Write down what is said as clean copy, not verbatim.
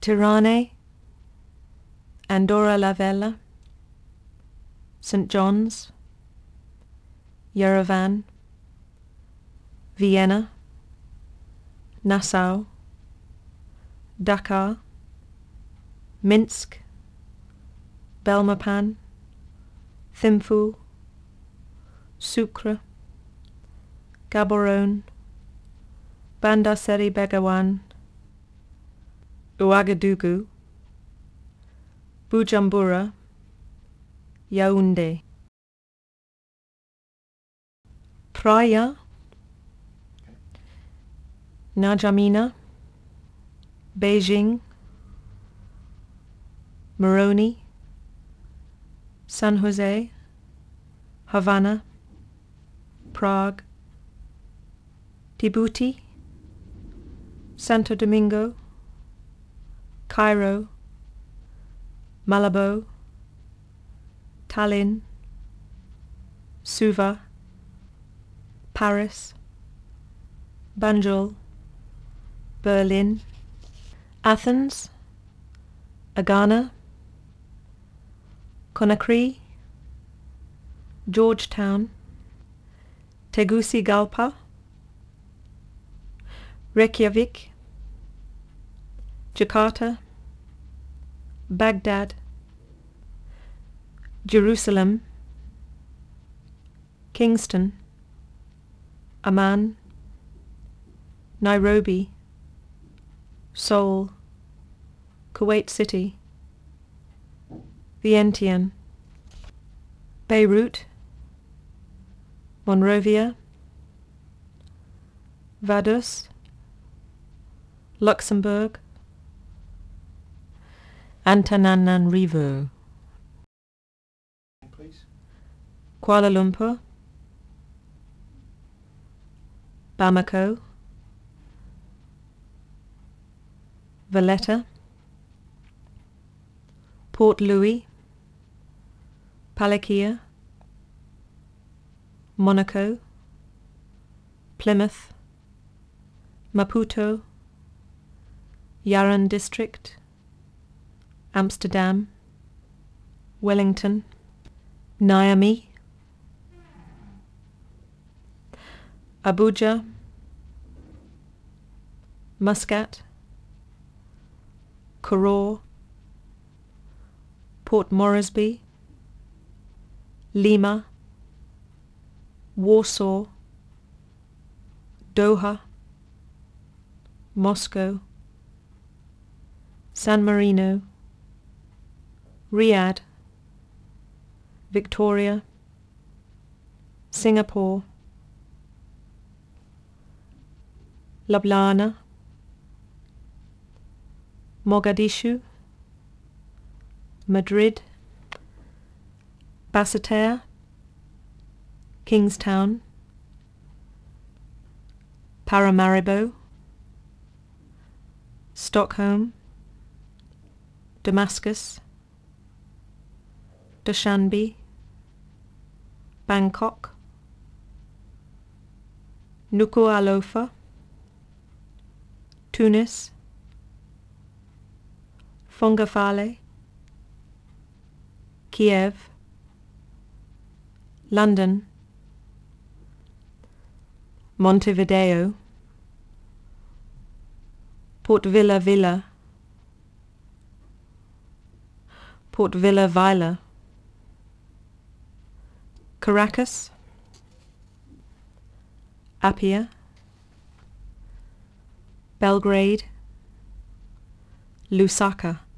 Tirane, Andorra la Vella, St. John's, Yerevan, Vienna, Nassau, Dakar, Minsk, Belmopan, Thimphu, Sucre, Gaborone, Bandar Seri Begawan, Ouagadougou, Bujumbura, Yaoundé. Praia, N'Djamena, Beijing, Moroni, San Jose, Havana, Prague, Djibouti, Santo Domingo, Cairo, Malabo, Tallinn, Suva, Paris, Banjul, Berlin, Athens, Agana, Conakry, Georgetown, Tegucigalpa, Reykjavik, Jakarta, Baghdad, Jerusalem, Kingston, Amman, Nairobi, Seoul, Kuwait City, Vientiane, Beirut, Monrovia, Vaduz, Luxembourg, Antananarivo, please. Kuala Lumpur, Bamako, Valletta, Port Louis, Palakia, Monaco, Plymouth, Maputo, Yaran District, Amsterdam, Wellington, Niamey, Abuja, Muscat, Koror, Port Moresby, Lima, Warsaw, Doha, Moscow, San Marino, Riyadh, Victoria, Singapore, Ljubljana, Mogadishu, Madrid, Basseterre, Kingstown, Paramaribo, Stockholm, Damascus, Dushanbe, Bangkok, Nuku'alofa, Tunis, Fongafale, Kiev, London, Montevideo, Port Vila Vila, Port Vila Vila, Caracas, Apia, Belgrade, Lusaka.